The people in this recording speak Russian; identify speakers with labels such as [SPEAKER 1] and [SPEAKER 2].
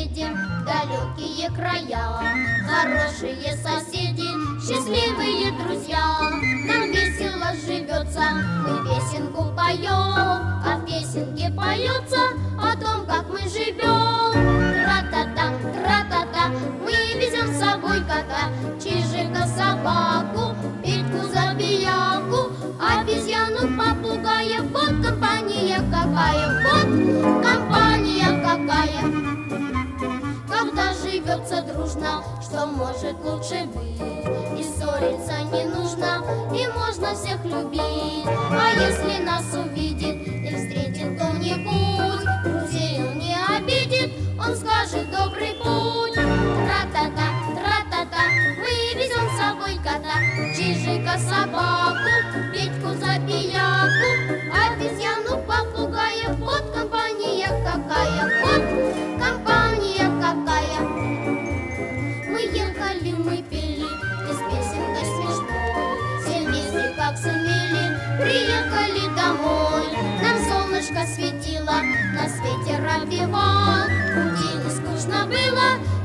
[SPEAKER 1] едем в далекие края. Хорошие соседи, счастливые друзья, нам весело живется, мы песенку поем. А в песенке поется о том, как мы живем. Тра-та-та, тра-та-та, мы везем с собой кота, чижика, собаку, Петьку, забияку, обезьяну, попугая. Вот компания какая, вот компания какая. Когда живется дружно, что может лучше быть? И ссориться не нужно, и можно всех любить. А если нас увидит и встретит кто-нибудь, друзей он не обидит, он скажет добрый путь. Тра-та-та, тра-та-та, мы везем с собой кота, чижика, собаку, Петьку, забияку, обезьяну, попугая. Вот компания какая, вот компания какая. Мы ехали, мы пели, и с песенкой смешной, все вместе как сумели, приехали домой. Нам солнышко светило, на свете раввивал, пути не скучно было,